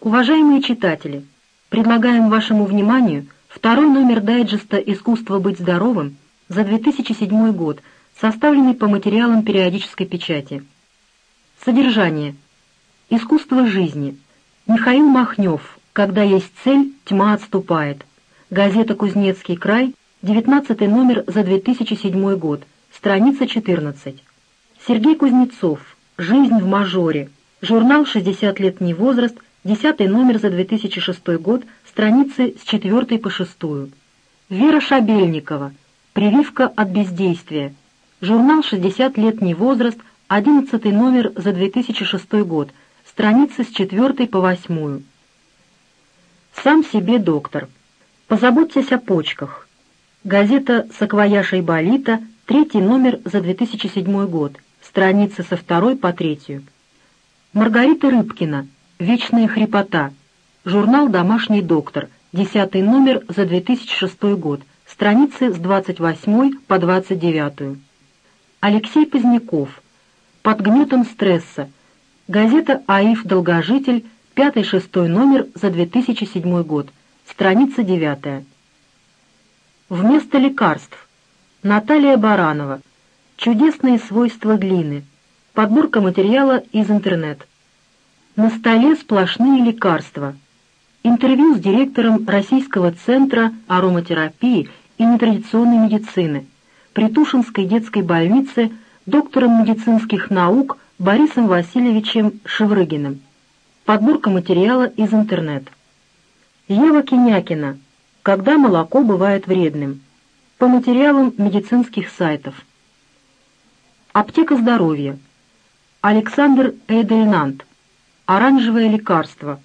Уважаемые читатели, предлагаем вашему вниманию второй номер дайджеста «Искусство быть здоровым» за 2007 год, составленный по материалам периодической печати. Содержание. Искусство жизни. Михаил Махнев. Когда есть цель, тьма отступает. Газета «Кузнецкий край», 19 номер за 2007 год, страница 14. Сергей Кузнецов. Жизнь в мажоре. Журнал «60 летний возраст», 10 номер за 2006 год, страницы с 4 по 6. Вера Шабельникова. Прививка от бездействия. Журнал «60 летний возраст», 11 номер за 2006 год, страницы с 4 по 8. Сам себе доктор. Позаботьтесь о почках. Газета «Саквояж Айболита», 3 номер за 2007 год, страницы со 2 по 3. Маргарита Рыбкина. «Вечная хрипота». Журнал «Домашний доктор», 10 номер за 2006 год, страницы с 28 по 29. Алексей Поздняков. «Под гнетом стресса». Газета «АИФ Долгожитель», 5-6 номер за 2007 год, страница 9. Вместо лекарств. Наталья Баранова. «Чудесные свойства глины». Подборка материала из интернет. На столе сплошные лекарства. Интервью с директором Российского центра ароматерапии и нетрадиционной медицины при Тушинской детской больнице доктором медицинских наук Борисом Васильевичем Шеврыгиным. Подборка материала из интернет. Ева Кинякина. «Когда молоко бывает вредным». По материалам медицинских сайтов. Аптека здоровья. Александр Эйдельнант. «Оранжевое лекарство».